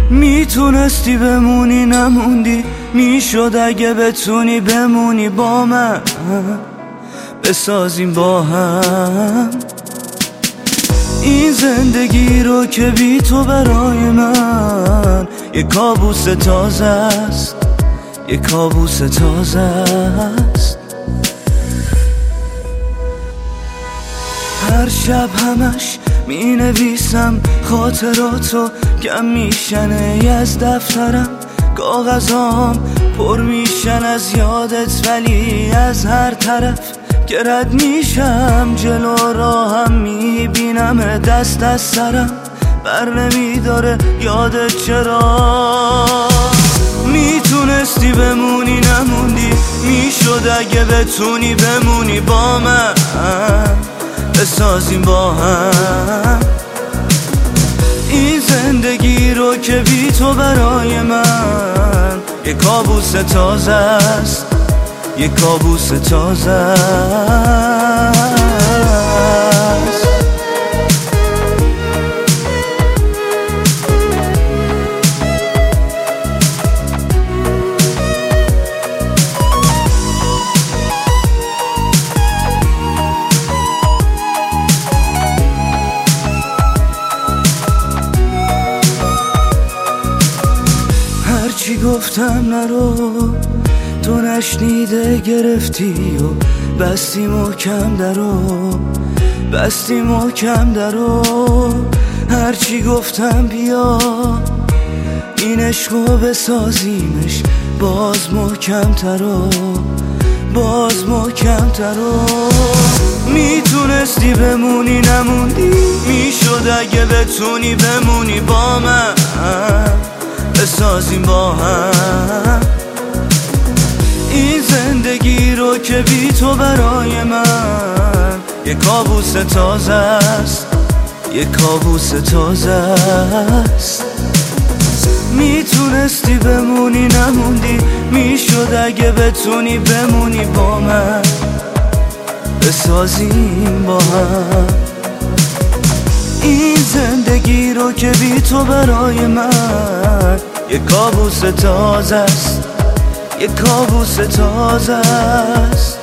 میتونستی بمونی نموندی، میشد اگه بتونی بمونی با من، بسازیم با هم این زندگی رو که بی تو برای من یه کابوس تازه است، یه کابوس تازه است. هر شب همش می نویسم خاطراتو، کم میشنه از دفترم، کاغذام پر میشن از یادت، ولی از هر طرف که رد میشم جلو راهم میبینم دست از سرم بر نمیداره یادت چرا. میتونستی بمونی نموندی، میشد اگه بتونی بمونی با من، بسازیم با هم این زندگی رو که بی تو برای من یه کابوس تازه است، یه کابوس تازه است. هرچی گفتم نرو تو نشنیده، گرفتی و بستی محکم درو، بستی محکم درو. هرچی گفتم بیا این عشقو بسازیمش باز محکم ترو، باز محکم ترو. میتونستی بمونی نموندی، میشد اگه بتونی بمونی با من، بسازیم با هم این زندگی رو که بی تو برای من یه کابوس تازه است، یه کابوس تازه است. میتونستی بمونی نموندی، میشد اگه بتونی بمونی با من، بسازیم با هم این زندگی رو که بی تو برای من یه کابوس تازه است، یه کابوس تازه است.